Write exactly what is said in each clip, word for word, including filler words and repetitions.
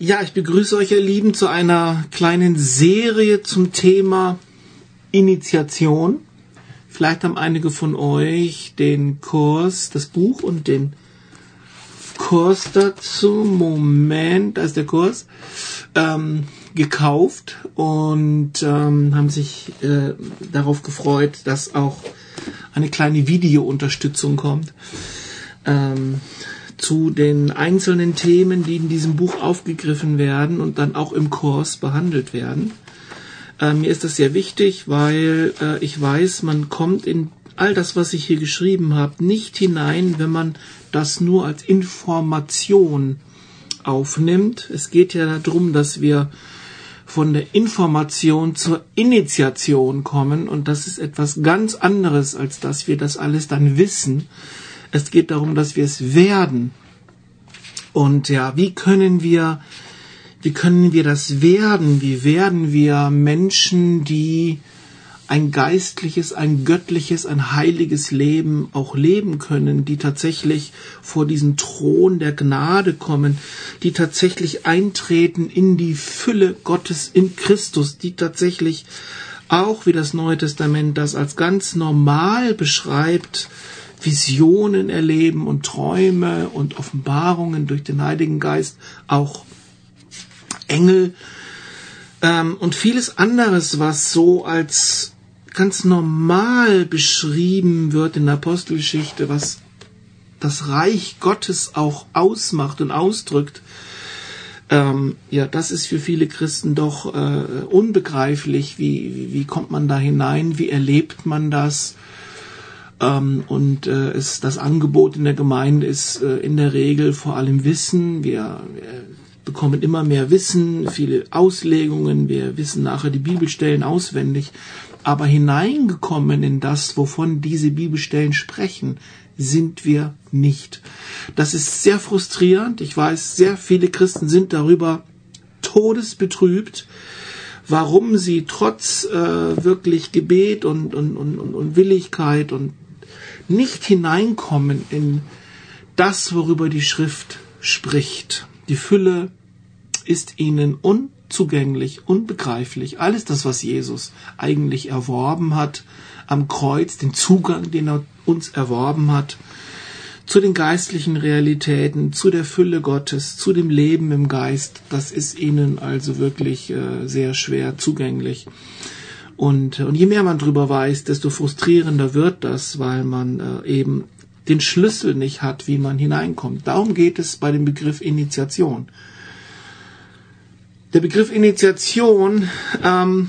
Ja, ich begrüße euch, ihr Lieben, zu einer kleinen Serie zum Thema Initiation. Vielleicht haben einige von euch den Kurs, das Buch und den Kurs dazu, Moment, da ist der Kurs, ähm, gekauft und ähm, haben sich äh, darauf gefreut, dass auch eine kleine Videounterstützung kommt ähm, zu den einzelnen Themen, die in diesem Buch aufgegriffen werden und dann auch im Kurs behandelt werden. Äh, mir ist das sehr wichtig, weil äh, ich weiß, man kommt in all das, was ich hier geschrieben habe, nicht hinein, wenn man das nur als Information aufnimmt. Es geht ja darum, dass wir von der Information zur Initiation kommen und das ist etwas ganz anderes, als dass wir das alles dann wissen. Es geht darum, dass wir es werden. Und ja, wie können wir, wie können wir das werden? Wie werden wir Menschen, die ein geistliches, ein göttliches, ein heiliges Leben auch leben können, die tatsächlich vor diesen Thron der Gnade kommen, die tatsächlich eintreten in die Fülle Gottes in Christus, die tatsächlich auch, wie das Neue Testament das als ganz normal beschreibt, Visionen erleben und Träume und Offenbarungen durch den Heiligen Geist, auch Engel ähm, und vieles anderes, was so als ganz normal beschrieben wird in der Apostelgeschichte, was das Reich Gottes auch ausmacht und ausdrückt. Ähm, ja, das ist für viele Christen doch äh, unbegreiflich. Wie, wie, wie kommt man da hinein? Wie erlebt man das? Und äh, es, das Angebot in der Gemeinde ist äh, in der Regel vor allem Wissen. Wir, wir bekommen immer mehr Wissen, viele Auslegungen. Wir wissen nachher die Bibelstellen auswendig. Aber hineingekommen in das, wovon diese Bibelstellen sprechen, sind wir nicht. Das ist sehr frustrierend. Ich weiß, sehr viele Christen sind darüber todesbetrübt, warum sie trotz äh, wirklich Gebet und, und, und, und Willigkeit und nicht hineinkommen in das, worüber die Schrift spricht. Die Fülle ist ihnen unzugänglich, unbegreiflich. Alles das, was Jesus eigentlich erworben hat am Kreuz, den Zugang, den er uns erworben hat, zu den geistlichen Realitäten, zu der Fülle Gottes, zu dem Leben im Geist, das ist ihnen also wirklich äh, sehr schwer zugänglich. Und, und je mehr man drüber weiß, desto frustrierender wird das, weil man äh, eben den Schlüssel nicht hat, wie man hineinkommt. Darum geht es bei dem Begriff Initiation. Der Begriff Initiation ähm,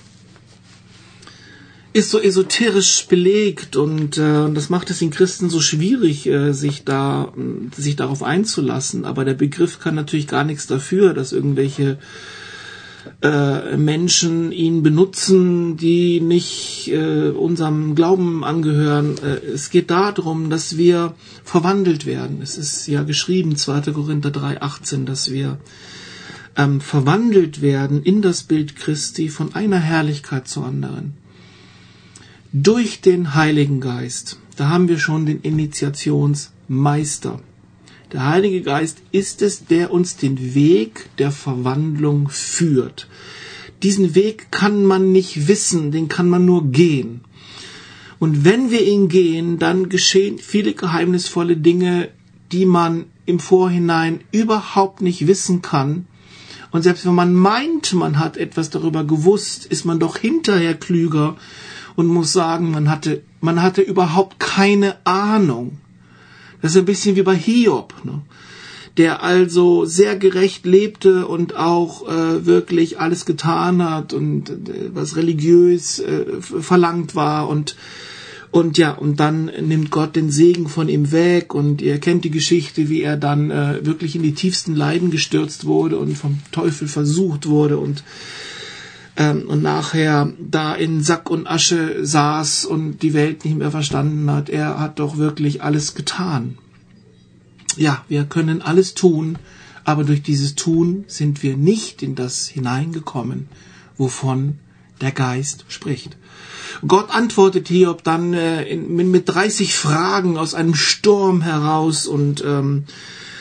ist so esoterisch belegt und äh, das macht es den Christen so schwierig, äh, sich da sich darauf einzulassen. Aber der Begriff kann natürlich gar nichts dafür, dass irgendwelche äh, Menschen ihn benutzen, die nicht äh, unserem Glauben angehören. Äh, es geht darum, dass wir verwandelt werden. Es ist ja geschrieben, zweiter Korinther drei achtzehn, dass wir ähm, verwandelt werden in das Bild Christi von einer Herrlichkeit zur anderen. Durch den Heiligen Geist. Da haben wir schon den Initiationsmeister. Der Heilige Geist ist es, der uns den Weg der Verwandlung führt. Diesen Weg kann man nicht wissen, den kann man nur gehen. Und wenn wir ihn gehen, dann geschehen viele geheimnisvolle Dinge, die man im Vorhinein überhaupt nicht wissen kann. Und selbst wenn man meint, man hat etwas darüber gewusst, ist man doch hinterher klüger und muss sagen, man hatte, man hatte überhaupt keine Ahnung. Das ist ein bisschen wie bei Hiob, ne? Der also sehr gerecht lebte und auch äh, wirklich alles getan hat und äh, was religiös äh, verlangt war und und ja, und dann nimmt Gott den Segen von ihm weg und ihr kennt die Geschichte, wie er dann äh, wirklich in die tiefsten Leiden gestürzt wurde und vom Teufel versucht wurde und Ähm, und nachher da in Sack und Asche saß und die Welt nicht mehr verstanden hat. Er hat doch wirklich alles getan. Ja, wir können alles tun, aber durch dieses Tun sind wir nicht in das hineingekommen, wovon der Geist spricht. Gott antwortet Hiob dann äh, in, mit dreißig Fragen aus einem Sturm heraus und ähm,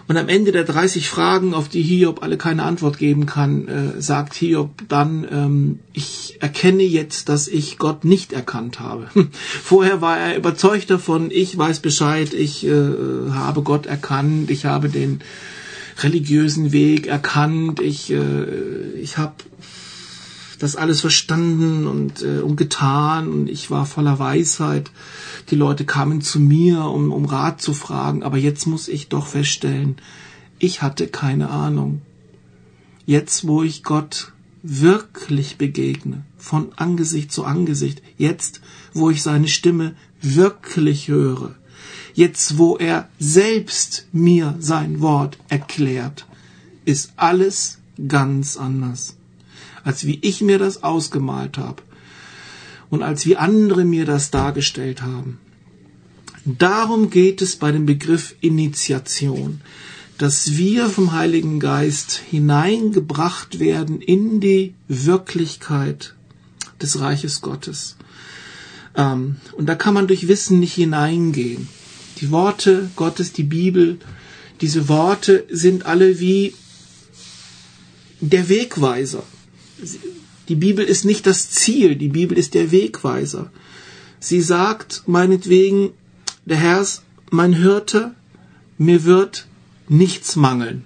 Und am Ende der dreißig Fragen, auf die Hiob alle keine Antwort geben kann, äh, sagt Hiob dann, ähm, ich erkenne jetzt, dass ich Gott nicht erkannt habe. Vorher war er überzeugt davon, ich weiß Bescheid, ich äh, habe Gott erkannt, ich habe den religiösen Weg erkannt, ich, äh, ich habe das alles verstanden und, äh, und getan und ich war voller Weisheit. Die Leute kamen zu mir, um, um Rat zu fragen, aber jetzt muss ich doch feststellen, ich hatte keine Ahnung. Jetzt, wo ich Gott wirklich begegne, von Angesicht zu Angesicht, jetzt, wo ich seine Stimme wirklich höre, jetzt, wo er selbst mir sein Wort erklärt, ist alles ganz anders, als wie ich mir das ausgemalt habe. Und als wie andere mir das dargestellt haben. Darum geht es bei dem Begriff Initiation, dass wir vom Heiligen Geist hineingebracht werden in die Wirklichkeit des Reiches Gottes. Ähm, und da kann man durch Wissen nicht hineingehen. Die Worte Gottes, die Bibel, diese Worte sind alle wie der Wegweiser. Die Bibel ist nicht das Ziel, die Bibel ist der Wegweiser. Sie sagt meinetwegen, der Herr ist mein Hirte, mir wird nichts mangeln.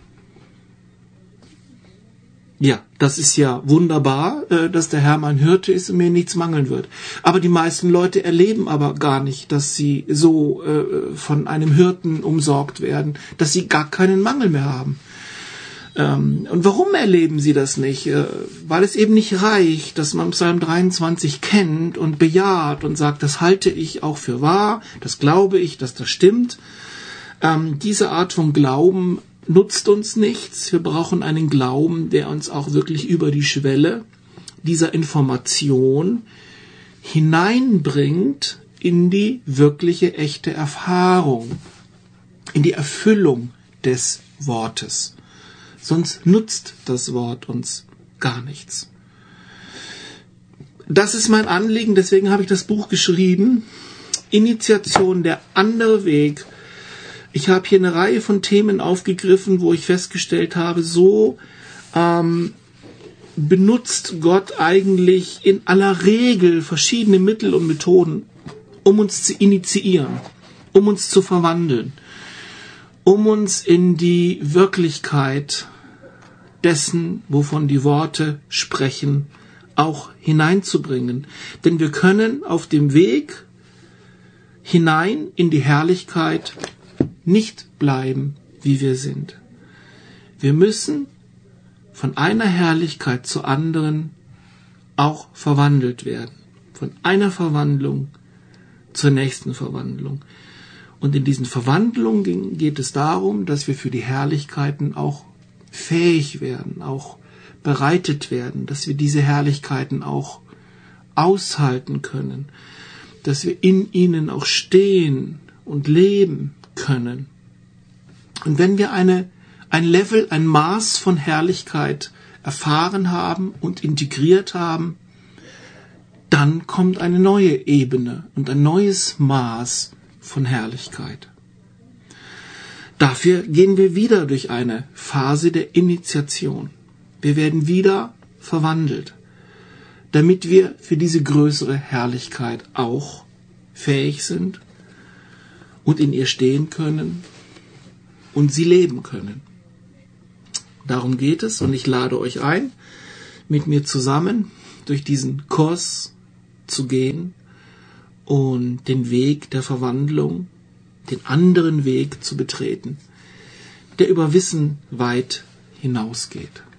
Ja, das ist ja wunderbar, dass der Herr mein Hirte ist und mir nichts mangeln wird. Aber die meisten Leute erleben aber gar nicht, dass sie so äh, von einem Hirten umsorgt werden, dass sie gar keinen Mangel mehr haben. Und warum erleben sie das nicht? Weil es eben nicht reicht, dass man Psalm dreiundzwanzig kennt und bejaht und sagt, das halte ich auch für wahr, das glaube ich, dass das stimmt. Ähm, diese Art von Glauben nutzt uns nichts. Wir brauchen einen Glauben, der uns auch wirklich über die Schwelle dieser Information hineinbringt in die wirkliche, echte Erfahrung, in die Erfüllung des Wortes. Sonst nutzt das Wort uns gar nichts. Das ist mein Anliegen, deswegen habe ich das Buch geschrieben. Initiation, der andere Weg. Ich habe hier eine Reihe von Themen aufgegriffen, wo ich festgestellt habe, so ähm, benutzt Gott eigentlich in aller Regel verschiedene Mittel und Methoden, um uns zu initiieren, um uns zu verwandeln, um uns in die Wirklichkeit dessen, wovon die Worte sprechen, auch hineinzubringen. Denn wir können auf dem Weg hinein in die Herrlichkeit nicht bleiben, wie wir sind. Wir müssen von einer Herrlichkeit zur anderen auch verwandelt werden. Von einer Verwandlung zur nächsten Verwandlung. Und in diesen Verwandlungen geht es darum, dass wir für die Herrlichkeiten auch fähig werden, auch bereitet werden, dass wir diese Herrlichkeiten auch aushalten können, dass wir in ihnen auch stehen und leben können. Und wenn wir eine, ein Level, ein Maß von Herrlichkeit erfahren haben und integriert haben, dann kommt eine neue Ebene und ein neues Maß von Herrlichkeit. Dafür gehen wir wieder durch eine Phase der Initiation. Wir werden wieder verwandelt, damit wir für diese größere Herrlichkeit auch fähig sind und in ihr stehen können und sie leben können. Darum geht es und ich lade euch ein, mit mir zusammen durch diesen Kurs zu gehen und den Weg der Verwandlung, den anderen Weg zu betreten, der über Wissen weit hinausgeht.